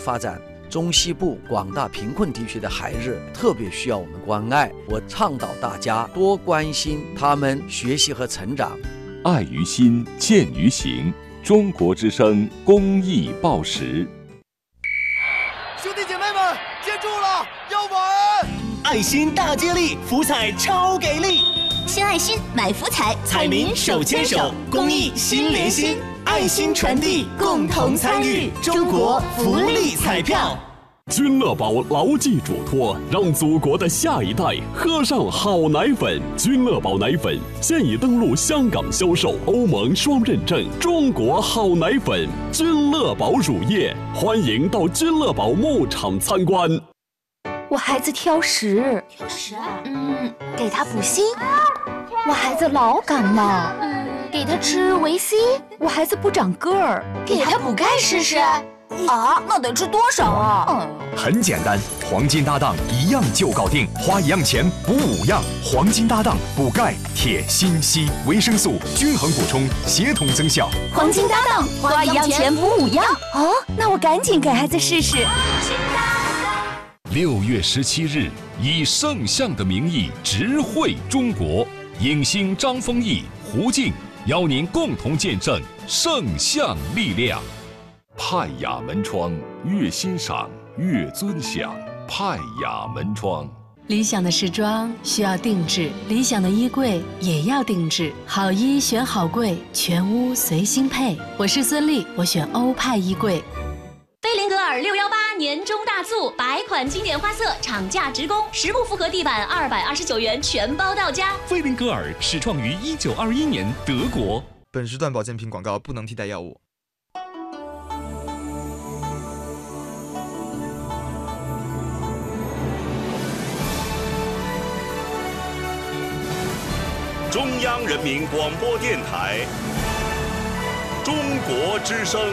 发展中西部广大贫困地区的孩子特别需要我们关爱。我倡导大家多关心他们学习和成长。 爱于心，见于行。中国之声公益报时。 兄弟姐妹们，接住了，要玩！ 爱心大接力，福彩超给力！ 献爱心，买福彩， 彩民手牵手，公益心连心，爱心传递，共同参与，中国福利彩票。 君乐宝牢记嘱托，让祖国的下一代喝上好奶粉。君乐宝奶粉现已登陆香港销售，欧盟双认证，中国好奶粉。君乐宝乳业，欢迎到君乐宝牧场参观。 我孩子挑食，给他补锌。我孩子老感冒，给他吃维 C。我孩子不长个儿， 给他补钙试试。啊，那得吃多少啊？ 很简单，黄金搭档一样就搞定，花一样钱补5样。黄金搭档补钙、铁、锌、硒、维生素，均衡补充，协同增效。 黄金搭档花一样钱补5样。哦，那我赶紧给孩子试试。 6月17日，以圣象的名义直绘中国，影星张丰毅、胡静邀您共同见证圣象力量。派雅门窗，越欣赏越尊享。派雅门窗， 理想的时装需要定制，理想的衣柜也要定制。好衣选好柜，全屋随心配。我是孙俪，我选欧派衣柜。 菲林格尔618年终大促，100款经典花色，厂价直供，10部复合地板229元，全包到家。 菲林格尔始创于1921年，德国。 本时段保健品广告不能替代药物。 中央人民广播电台，中国之声。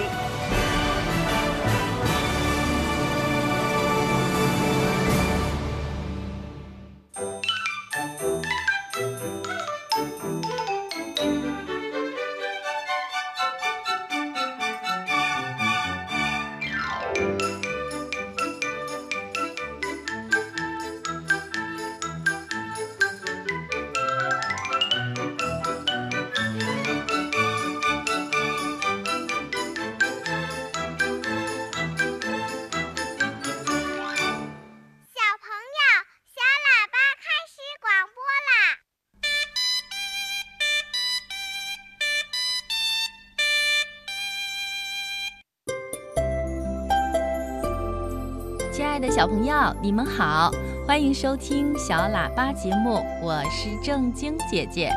亲爱的小朋友，你们好，欢迎收听小喇叭节目，我是正晶姐姐。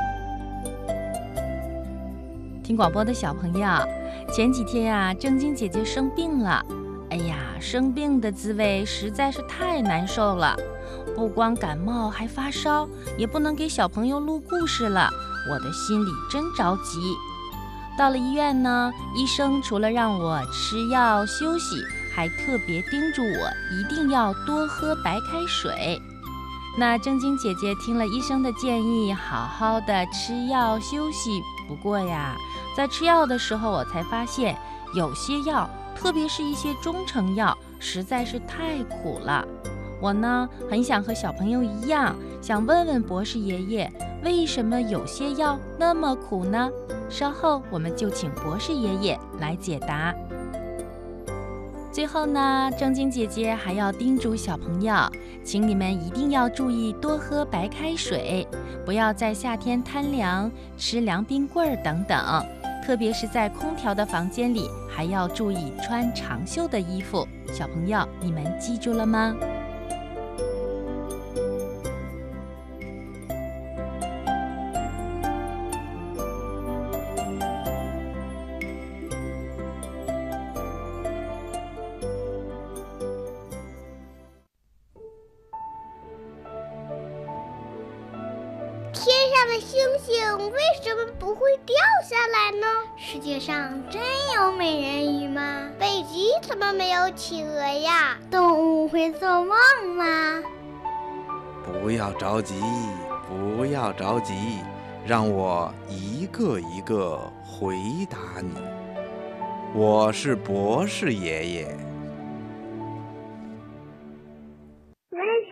听广播的小朋友，前几天呀，正晶姐姐生病了。哎呀，生病的滋味实在是太难受了，不光感冒还发烧，也不能给小朋友录故事了，我的心里真着急。到了医院呢，医生除了让我吃药休息，还特别叮嘱我一定要多喝白开水。那正晶姐姐听了医生的建议，好好的吃药休息。不过呀，在吃药的时候，我才发现有些药，特别是一些中成药，实在是太苦了。我呢，很想和小朋友一样，想问问博士爷爷，为什么有些药那么苦呢？稍后我们就请博士爷爷来解答。最后呢，正晶姐姐还要叮嘱小朋友，请你们一定要注意多喝白开水，不要在夏天贪凉吃凉冰棍儿等等，特别是在空调的房间里，还要注意穿长袖的衣服。小朋友，你们记住了吗？ 天上的星星为什么不会掉下来呢？世界上真有美人鱼吗？北极怎么没有企鹅呀？动物会做梦吗？ 不要着急，不要着急，让我一个一个回答你。我是博士爷爷。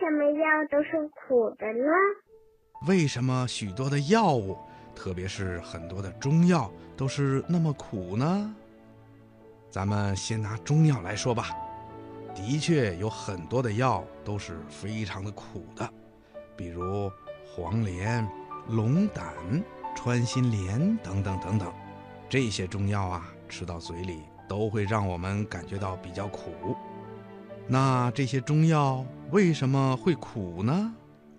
什么药都是苦的呢？ 为什么许多的药物，特别是很多的中药，都是那么苦呢？咱们先拿中药来说吧，的确有很多的药都是非常的苦的，比如黄连、龙胆、穿心莲等等等等，这些中药啊，吃到嘴里都会让我们感觉到比较苦。那这些中药为什么会苦呢？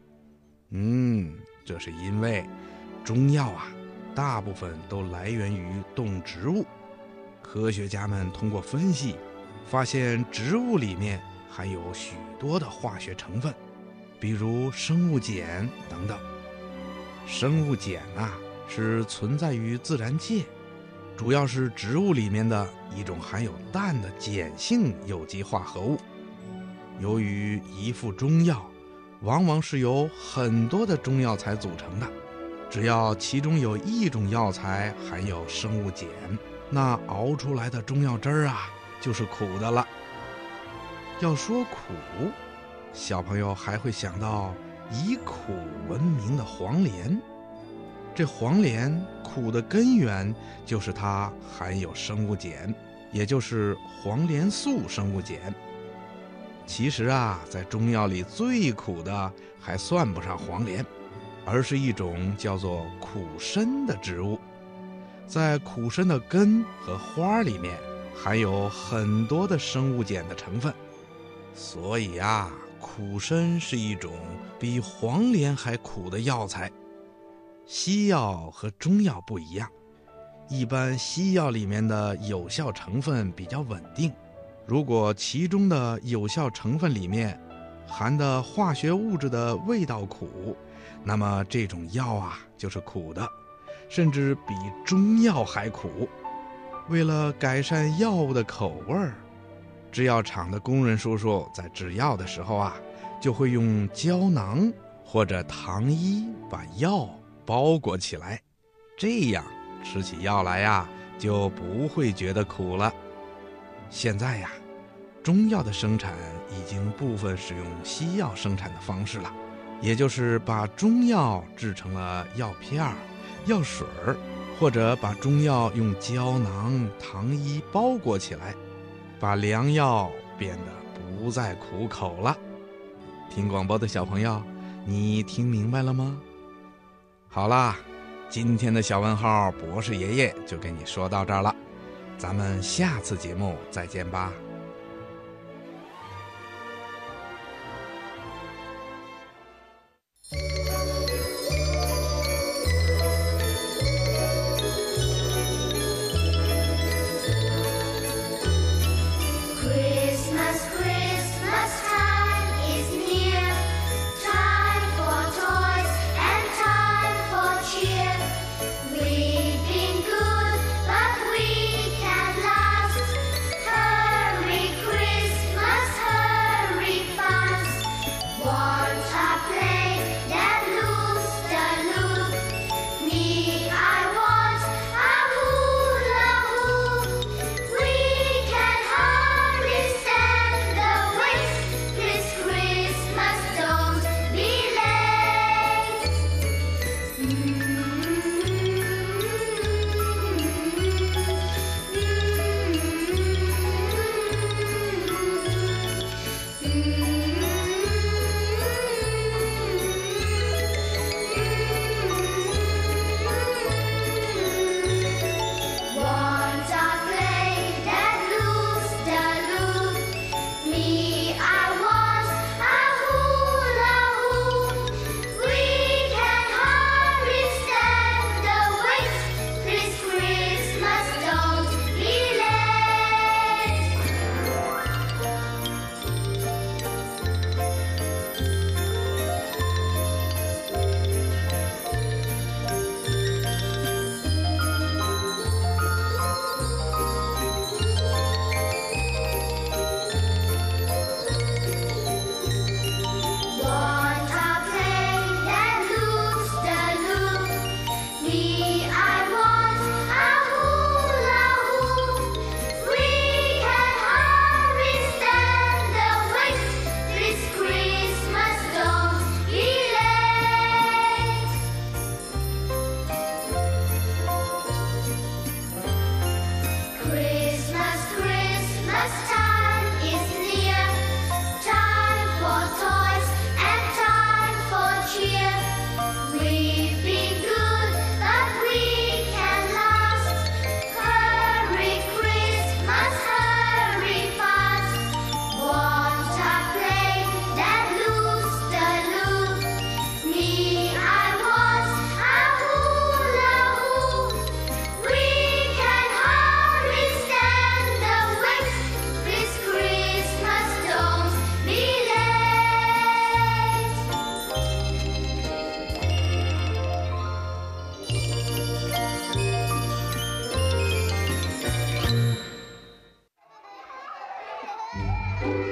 这是因为中药啊，大部分都来源于动植物。科学家们通过分析，发现植物里面含有许多的化学成分，比如生物碱等等。生物碱啊，是存在于自然界，主要是植物里面的一种含有氮的碱性有机化合物。由于一副中药往往是由很多的中药材组成的，只要其中有一种药材含有生物碱，那熬出来的中药汁儿啊，就是苦的了。要说苦，小朋友还会想到以苦闻名的黄连。这黄连苦的根源就是它含有生物碱，也就是黄连素生物碱。其实啊，在中药里最苦的还算不上黄连，而是一种叫做苦参的植物。在苦参的根和花里面含有很多的生物碱的成分，所以啊，苦参是一种比黄连还苦的药材。西药和中药不一样，一般西药里面的有效成分比较稳定，如果其中的有效成分里面含的化学物质的味道苦，那么这种药啊就是苦的，甚至比中药还苦。为了改善药物的口味儿，制药厂的工人叔叔在制药的时候啊，就会用胶囊或者糖衣把药包裹起来，这样吃起药来呀，就不会觉得苦了。现在呀，中药的生产已经部分使用西药生产的方式了，也就是把中药制成了药片儿、药水儿，或者把中药用胶囊、糖衣包裹起来，把良药变得不再苦口了。听广播的小朋友，你听明白了吗？好啦，今天的小问号博士爷爷就跟你说到这儿了，咱们下次节目再见吧。 We've been good, but we can last. Hurry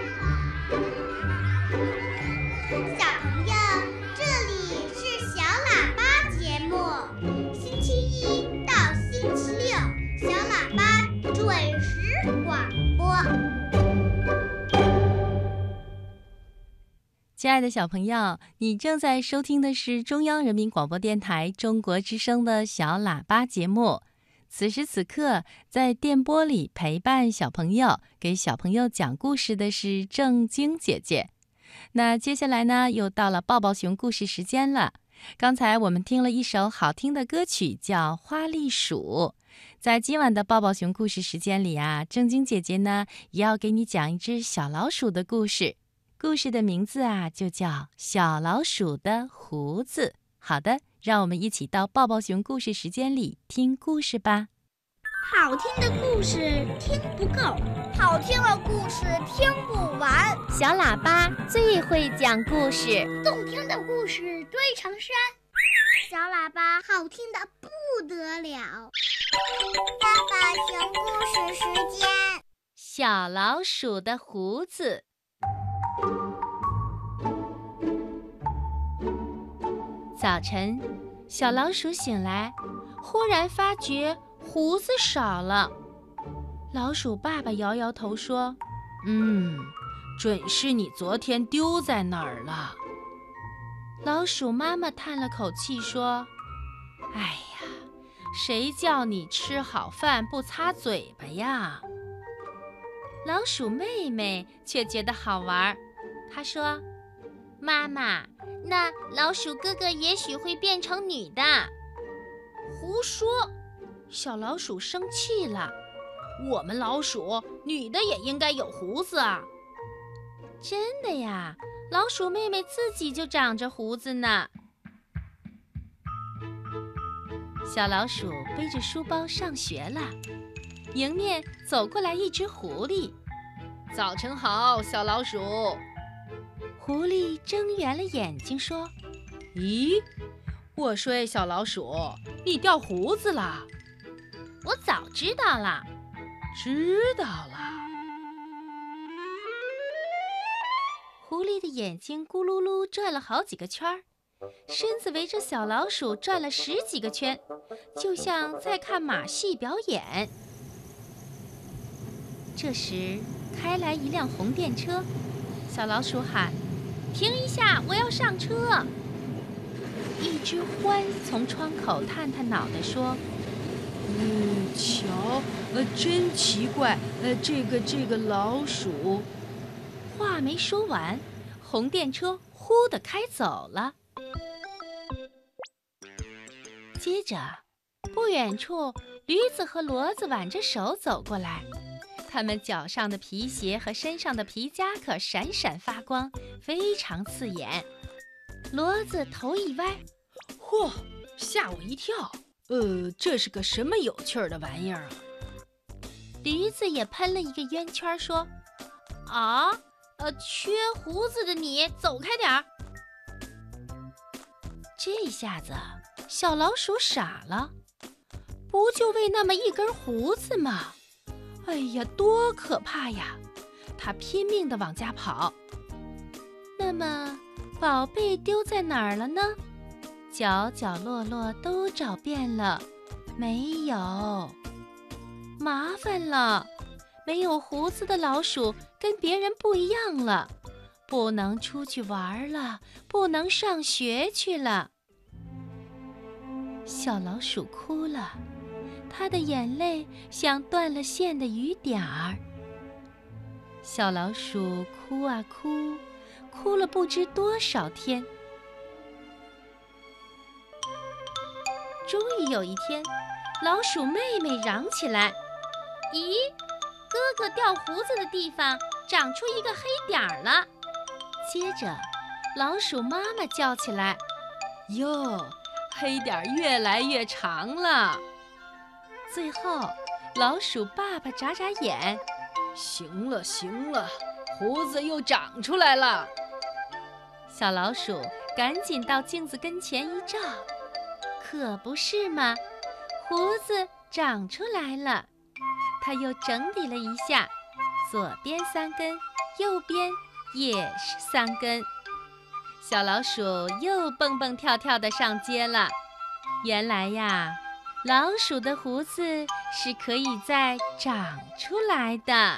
小朋友，这里是小喇叭节目，星期一到星期六，小喇叭准时广播。 亲爱的小朋友，你正在收听的是中央人民广播电台中国之声的小喇叭节目。此时此刻，在电波里陪伴小朋友、给小朋友讲故事的是正晶姐姐。那接下来呢，又到了抱抱熊故事时间了。刚才我们听了一首好听的歌曲，叫《花栗鼠》。在今晚的抱抱熊故事时间里啊，正晶姐姐呢，也要给你讲一只小老鼠的故事。故事的名字啊，就叫《小老鼠的胡子》。好的，让我们一起到抱抱熊故事时间里听故事吧。 好听的故事听不够，好听的故事听不完。 小喇叭最会讲故事， 动听的故事堆成山。小喇叭好听的不得了。抱抱熊故事时间， 小老鼠的胡子。早晨，小老鼠醒来，忽然发觉胡子少了。老鼠爸爸摇摇头说：“准是你昨天丢在哪儿了。”老鼠妈妈叹了口气说：“哎呀，谁叫你吃好饭不擦嘴巴呀？”老鼠妹妹却觉得好玩，她说：“ 妈妈，那老鼠哥哥也许会变成女的。” 胡说！小老鼠生气了。我们老鼠女的也应该有胡子啊。真的呀，老鼠妹妹自己就长着胡子呢。小老鼠背着书包上学了，迎面走过来一只狐狸。早晨好，小老鼠。狐狸睁圆了眼睛说：“咦，我说小老鼠，你掉胡子了？”“我早知道了。”“知道了。”狐狸的眼睛咕噜噜转了好几个圈儿，身子围着小老鼠转了10几个圈，就像在看马戏表演。这时开来一辆红电车，小老鼠喊：“停一下，我要上车。”一只獾从窗口探探脑袋说：“瞧，真奇怪，这个老鼠。”话没说完，红电车呼地开走了。接着，不远处，驴子和骡子挽着手走过来，他们脚上的皮鞋和身上的皮夹克闪闪发光，非常刺眼。骡子头一歪，嚯，吓我一跳！这是个什么有趣的玩意儿啊？驴子也喷了一个圆圈，说：“啊，缺胡子的你走开点儿。”这下子小老鼠傻了，不就为那么一根胡子吗？哎呀，多可怕呀！它拼命地往家跑。那么，宝贝丢在哪儿了呢？角角落落都找遍了，没有。麻烦了，没有胡子的老鼠跟别人不一样了，不能出去玩了，不能上学去了。小老鼠哭了，它的眼泪像断了线的雨点儿。小老鼠哭啊哭，哭了不知多少天。终于有一天，老鼠妹妹嚷起来：“咦，哥哥掉胡子的地方长出一个黑点儿了。”接着，老鼠妈妈叫起来：“哟，黑点儿越来越长了。”最后，老鼠爸爸眨眨眼：“行了行了，胡子又长出来了。”小老鼠赶紧到镜子跟前一照，可不是嘛，胡子长出来了。他又整理了一下，左边3根， 右边也是3根。小老鼠又蹦蹦跳跳地上街了。原来呀，老鼠的胡子是可以再长出来的。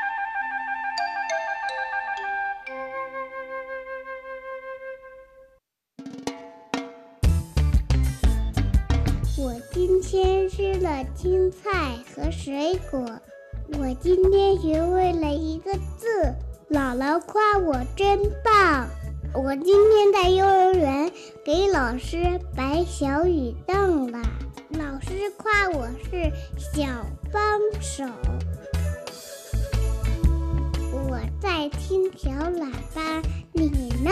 我今天吃了青菜和水果。我今天学会了一个字，姥姥夸我真棒。我今天在幼儿园给老师摆小雨凳了，老师夸我是小帮手。我在听小喇叭，你呢？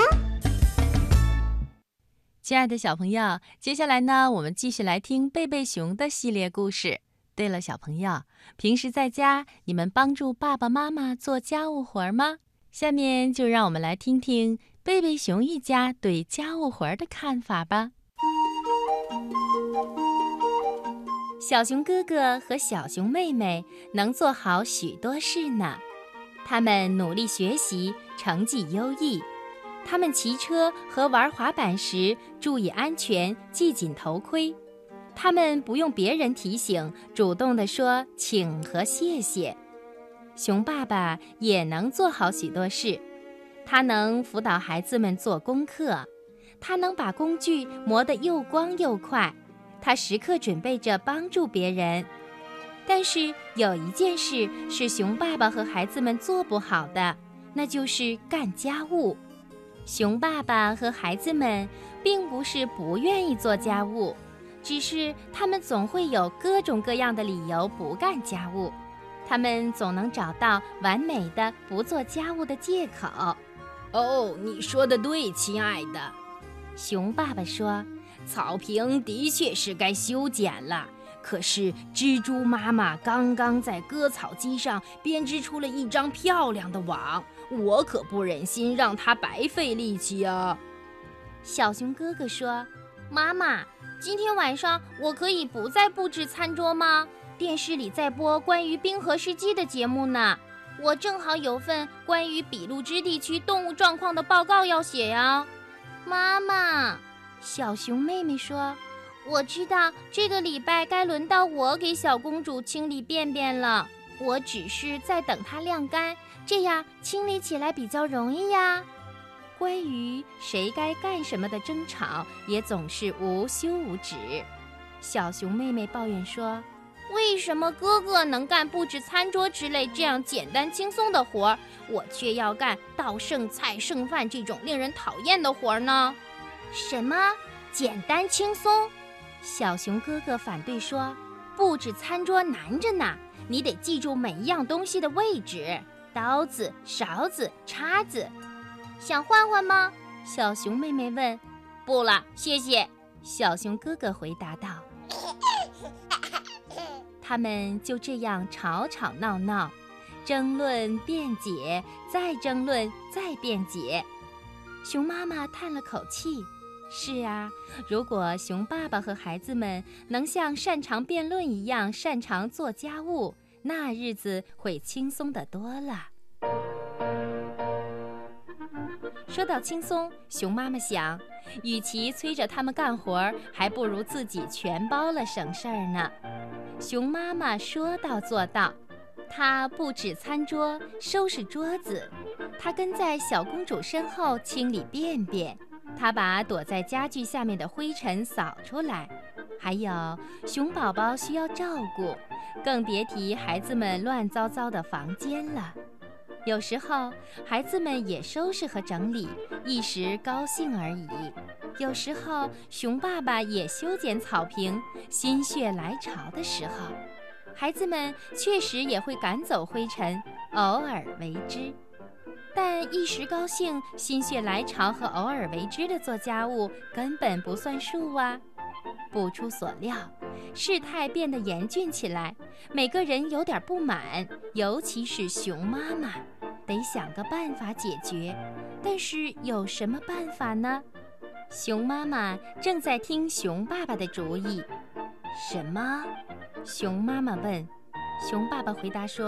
亲爱的小朋友，接下来呢，我们继续来听贝贝熊的系列故事。对了，小朋友，平时在家你们帮助爸爸妈妈做家务活吗？下面就让我们来听听贝贝熊一家对家务活的看法吧。小熊哥哥和小熊妹妹能做好许多事呢。他们努力学习，成绩优异。他们骑车和玩滑板时注意安全，系紧头盔。他们不用别人提醒，主动地说请和谢谢。熊爸爸也能做好许多事。他能辅导孩子们做功课，他能把工具磨得又光又快，他时刻准备着帮助别人。但是有一件事是熊爸爸和孩子们做不好的，那就是干家务。熊爸爸和孩子们并不是不愿意做家务，只是他们总会有各种各样的理由不干家务。他们总能找到完美的不做家务的借口。 哦，你说得对，亲爱的。 熊爸爸说， 草坪的确是该修剪了，可是蜘蛛妈妈刚刚在割草机上编织出了一张漂亮的网，我可不忍心让她白费力气啊。 小熊哥哥说，妈妈，今天晚上我可以不再布置餐桌吗？电视里在播关于冰河世纪的节目呢，我正好有份关于俾路支地区动物状况的报告要写呀。妈妈，小熊妹妹说，我知道这个礼拜该轮到我给小公主清理便便了，我只是在等它晾干，这样清理起来比较容易呀。关于谁该干什么的争吵也总是无休无止。小熊妹妹抱怨说，为什么哥哥能干布置餐桌之类这样简单轻松的活儿，我却要干倒剩菜剩饭这种令人讨厌的活儿呢？什么简单轻松？小熊哥哥反对说，布置餐桌难着呢，你得记住每一样东西的位置，刀子、勺子、叉子。想换换吗？小熊妹妹问。不了，谢谢。小熊哥哥回答道。他们就这样吵吵闹闹，争论辩解，再争论再辩解。熊妈妈叹了口气，是啊，如果熊爸爸和孩子们能像擅长辩论一样擅长做家务，那日子会轻松得多了。说到轻松，熊妈妈想，与其催着他们干活，还不如自己全包了省事儿呢。熊妈妈说到做到，她布置餐桌，收拾桌子，她跟在小公主身后清理便便，她把躲在家具下面的灰尘扫出来。还有熊宝宝需要照顾，更别提孩子们乱糟糟的房间了。有时候孩子们也收拾和整理，一时高兴而已。有时候熊爸爸也修剪草坪，心血来潮的时候，孩子们确实也会赶走灰尘，偶尔为之。但一时高兴、心血来潮和偶尔为之的做家务根本不算数啊。不出所料，事态变得严峻起来，每个人有点不满，尤其是熊妈妈，得想个办法解决。但是有什么办法呢？熊妈妈正在听熊爸爸的主意。什么？熊妈妈问。熊爸爸回答说，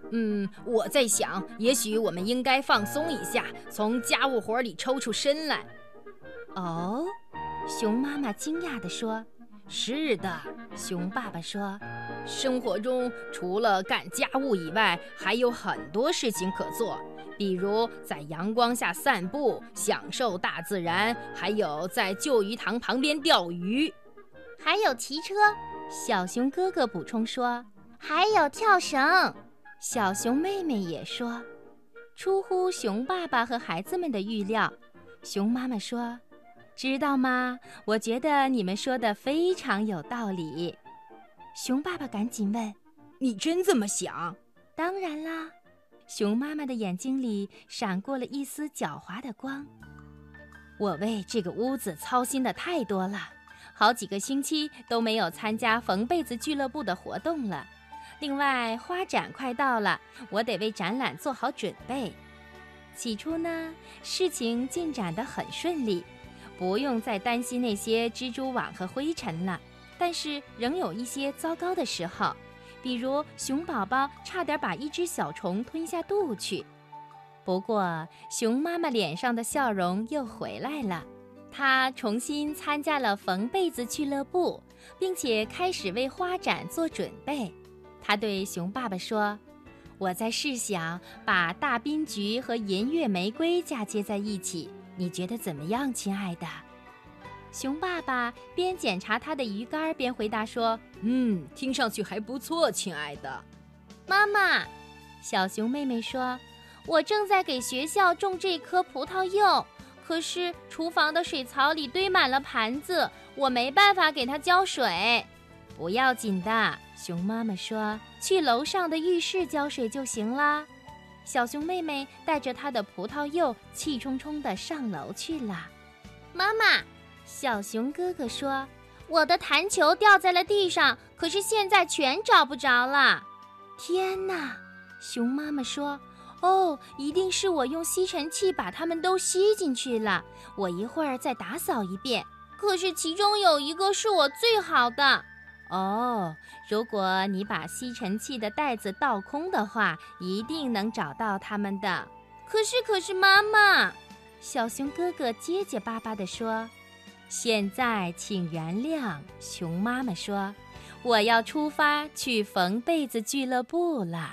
我在想，也许我们应该放松一下，从家务活里抽出身来。 哦，熊妈妈惊讶地说。 是的， 熊爸爸说， 生活中除了干家务以外，还有很多事情可做，比如在阳光下散步，享受大自然，还有在旧鱼塘旁边钓鱼， 还有骑车。 小熊哥哥补充说， 还有跳绳。 小熊妹妹也说。出乎熊爸爸和孩子们的预料，熊妈妈说，知道吗？我觉得你们说的非常有道理。熊爸爸赶紧问， 你真这么想？ 当然啦。熊妈妈的眼睛里闪过了一丝狡猾的光。我为这个屋子操心的太多了，好几个星期都没有参加缝被子俱乐部的活动了。另外，花展快到了，我得为展览做好准备。起初呢，事情进展得很顺利，不用再担心那些蜘蛛网和灰尘了。但是仍有一些糟糕的时候，比如熊宝宝差点把一只小虫吞下肚去。不过，熊妈妈脸上的笑容又回来了，她重新参加了缝被子俱乐部，并且开始为花展做准备。她对熊爸爸说，我在试想把大滨菊和银月玫瑰嫁接在一起，你觉得怎么样，亲爱的？熊爸爸边检查他的鱼竿边回答说， 听上去还不错，亲爱的。 妈妈， 小熊妹妹说，我正在给学校种这棵葡萄柚，可是厨房的水槽里堆满了盘子，我没办法给它浇水。不要紧的，熊妈妈说，去楼上的浴室浇水就行啦。小熊妹妹带着她的葡萄柚气冲冲地上楼去了。 妈妈， 小熊哥哥说， 我的弹球掉在了地上，可是现在全找不着了。 天哪，熊妈妈说，一定是我用吸尘器把它们都吸进去了，我一会儿再打扫一遍。 可是其中有一个是我最好的。 如果你把吸尘器的袋子倒空的话，一定能找到它们的。 可是妈妈， 小熊哥哥结结巴巴地说，现在请原谅，熊妈妈说，我要出发去缝被子俱乐部了。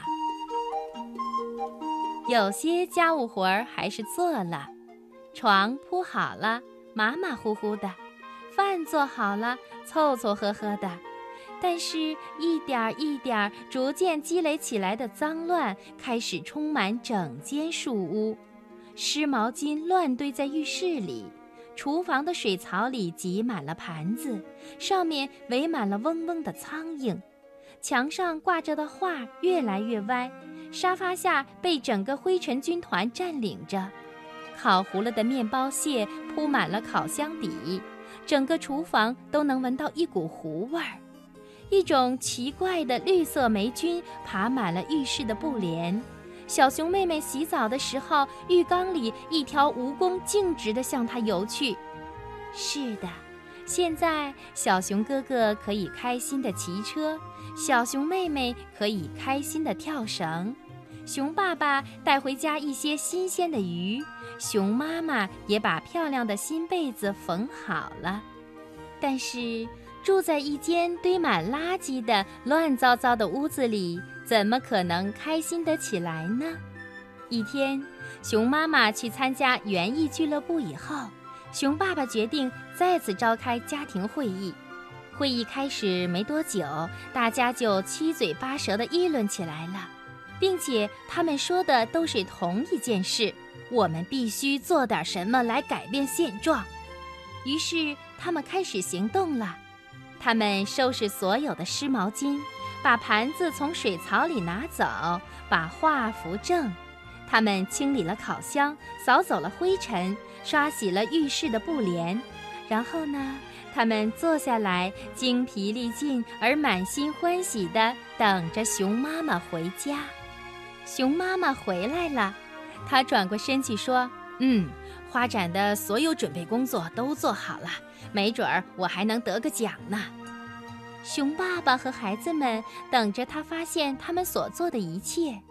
有些家务活儿还是做了，床铺好了，马马虎虎的；饭做好了，凑凑合合的。但是，一点一点逐渐积累起来的脏乱开始充满整间树屋。湿毛巾乱堆在浴室里，厨房的水槽里挤满了盘子，上面围满了嗡嗡的苍蝇。墙上挂着的画越来越歪，沙发下被整个灰尘军团占领着。烤糊了的面包屑铺满了烤箱底，整个厨房都能闻到一股糊味儿。一种奇怪的绿色霉菌爬满了浴室的布帘。小熊妹妹洗澡的时候，浴缸里一条蜈蚣径直地向她游去。是的，现在小熊哥哥可以开心地骑车，小熊妹妹可以开心地跳绳，熊爸爸带回家一些新鲜的鱼，熊妈妈也把漂亮的新被子缝好了。但是住在一间堆满垃圾的乱糟糟的屋子里，怎么可能开心得起来呢？一天，熊妈妈去参加园艺俱乐部以后，熊爸爸决定再次召开家庭会议。会议开始没多久，大家就七嘴八舌地议论起来了，并且他们说的都是同一件事：我们必须做点什么来改变现状。于是他们开始行动了。他们收拾所有的湿毛巾，把盘子从水槽里拿走，把画扶正。他们清理了烤箱，扫走了灰尘，刷洗了浴室的布帘。然后呢，他们坐下来，精疲力尽而满心欢喜地等着熊妈妈回家。熊妈妈回来了，她转过身去说：“花展的所有准备工作都做好了，没准儿我还能得个奖呢。”熊爸爸和孩子们等着他发现他们所做的一切。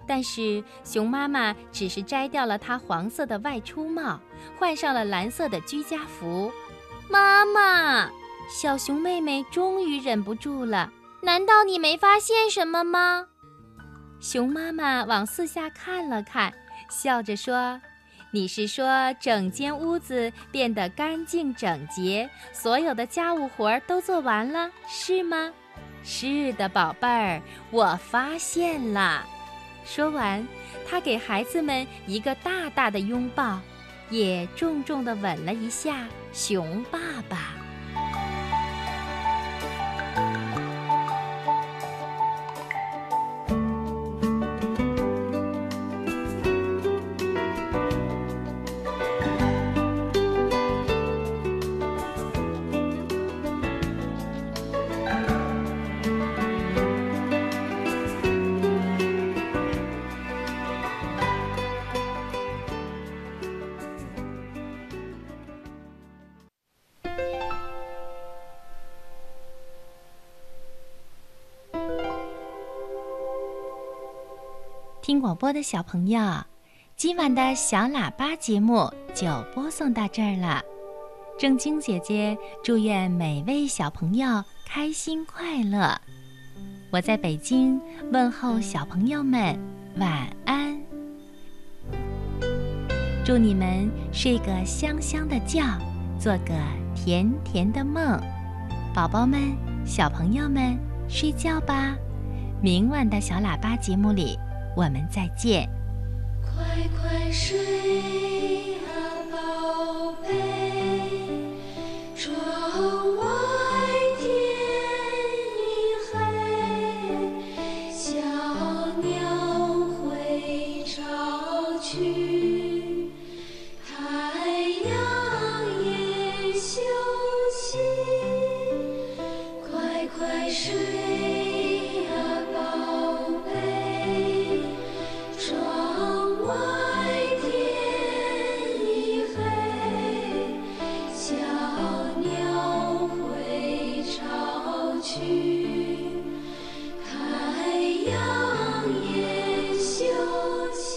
但是熊妈妈只是摘掉了她黄色的外出帽，换上了蓝色的居家服。妈妈，小熊妹妹终于忍不住了，难道你没发现什么吗？熊妈妈往四下看了看，笑着说，你是说整间屋子变得干净整洁，所有的家务活都做完了，是吗？是的，宝贝儿，我发现了。说完，她给孩子们一个大大的拥抱，也重重地吻了一下熊爸爸。听广播的小朋友，今晚的小喇叭节目就播送到这儿了。正晶姐姐祝愿每位小朋友开心快乐。我在北京问候小朋友们晚安，祝你们睡个香香的觉，做个甜甜的梦。宝宝们、小朋友们，睡觉吧。明晚的小喇叭节目里我们再见。 快快睡啊，宝贝，窗外天已黑，小鸟会巢去，太阳也休息，快快睡啊，宝贝，窗外天已黑，小鸟会巢去，太阳也休息。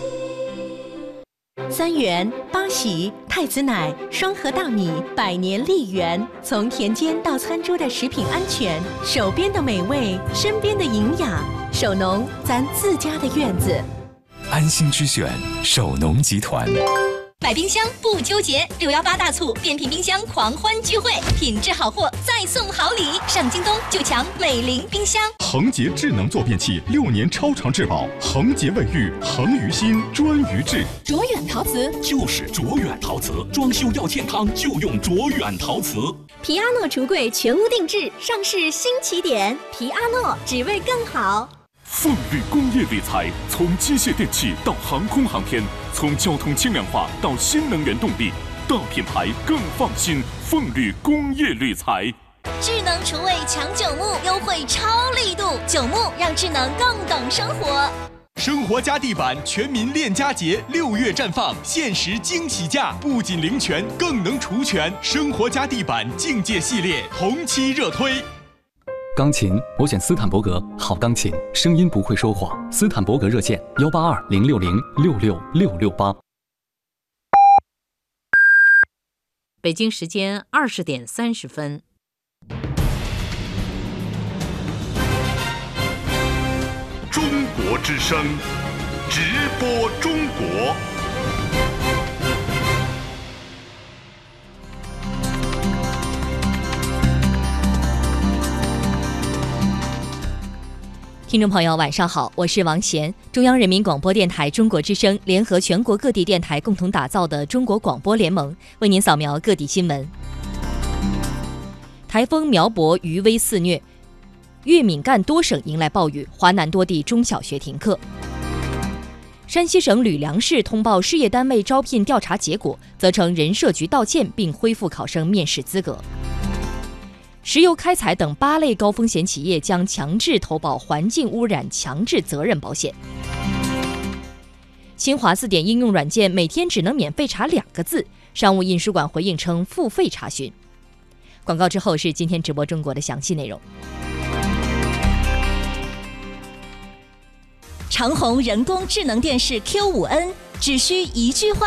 3元、八喜、太子奶、双核大米、百年丽源，从田间到餐桌的食品安全，手边的美味，身边的营养，手农咱自家的院子。 安心之选，手农集团。 买冰箱不纠结，618大促变频冰箱狂欢聚会，品质好货再送好礼，上京东就抢美菱冰箱。 恒洁智能坐便器6年超长质保，恒洁卫浴，恒于心，专于治。 卓远陶瓷就是卓远陶瓷，装修要健康就用卓远陶瓷。 皮阿诺橱柜全屋定制，上市新起点，皮阿诺只为更好。 凤绿工业铝材，从机械电器到航空航天，从交通轻量化到新能源动力，大品牌更放心。凤绿工业铝材， 智能厨卫抢9牧，优惠超力度，9牧让智能更懂生活。 生活家地板全民恋家节6月绽放，限时惊喜价，不仅零权，更能除权。生活家地板境界系列同期热推。 钢琴，我选斯坦伯格，好钢琴，声音不会说谎。斯坦伯格热线182-060-66668。 北京时间20点30分。 中国之声，直播中国。 听众朋友，晚上好，我是王贤。中央人民广播电台中国之声联合全国各地电台共同打造的中国广播联盟，为您扫描各地新闻。台风苗博余威肆虐，粤闽赣多省迎来暴雨，华南多地中小学停课。山西省吕梁市通报事业单位招聘调查结果，责成人社局道歉并恢复考生面试资格。石油开采等8类高风险企业将强制投保环境污染强制责任保险。新华字典应用软件每天只能免费查2个字，商务印书馆回应称付费查询。广告之后是今天直播中国的详细内容。 长虹人工智能电视 Q5N， 只需一句话